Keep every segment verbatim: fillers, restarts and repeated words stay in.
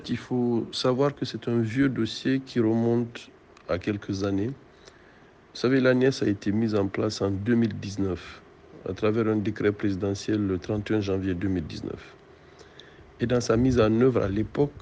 Il faut savoir que c'est un vieux dossier qui remonte à quelques années. Vous savez, l'ANIES a été mise en place en deux mille dix-neuf à travers un décret présidentiel le trente et un janvier deux mille dix-neuf. Et dans sa mise en œuvre à l'époque,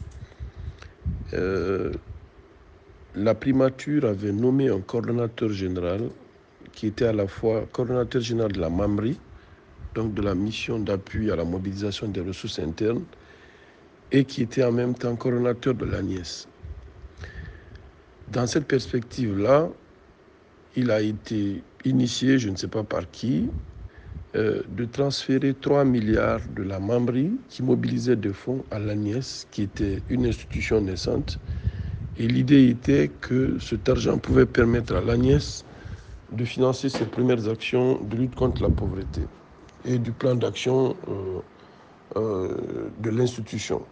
euh, la primature avait nommé un coordonnateur général qui était à la fois coordonnateur général de la MAMRI, donc de la mission d'appui à la mobilisation des ressources internes, et qui était en même temps coordonnateur de l'ANIES. Dans cette perspective-là, il a été initié, je ne sais pas par qui, euh, de transférer trois milliards de la MAMRI qui mobilisait des fonds à l'ANIES, qui était une institution naissante. Et l'idée était que cet argent pouvait permettre à l'ANIES de financer ses premières actions de lutte contre la pauvreté et du plan d'action euh, euh, de l'institution.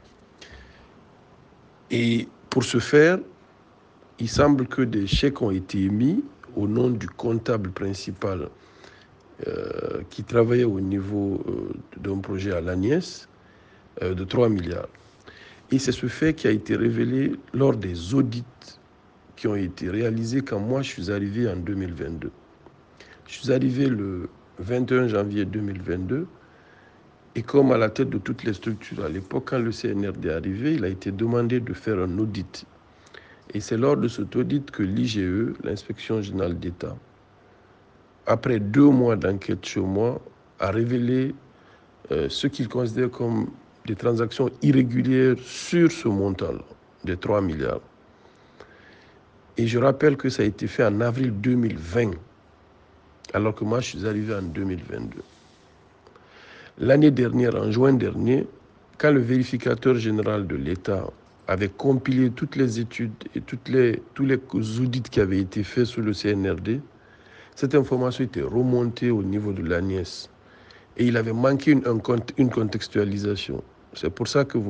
Et pour ce faire, il semble que des chèques ont été émis au nom du comptable principal euh, qui travaillait au niveau euh, d'un projet à l'ANIES euh, de trois milliards. Et c'est ce fait qui a été révélé lors des audits qui ont été réalisés quand moi je suis arrivé en deux mille vingt-deux. Je suis arrivé le vingt et un janvier deux mille vingt-deux et comme à la tête de toutes les structures à l'époque, quand le C N R D est arrivé, il a été demandé de faire un audit. Et c'est lors de cet audit que l'I G E, l'Inspection générale d'État, après deux mois d'enquête chez moi, a révélé euh, ce qu'il considère comme des transactions irrégulières sur ce montant de trois milliards. Et je rappelle que ça a été fait en avril deux mille vingt, alors que moi je suis arrivé en deux mille vingt-deux. L'année dernière, en juin dernier, quand le vérificateur général de l'État avait compilé toutes les études et toutes les, tous les audits qui avaient été faits sur le C N R D, cette information était remontée au niveau de l'ANIES. Et il avait manqué une, une contextualisation. C'est pour ça que vous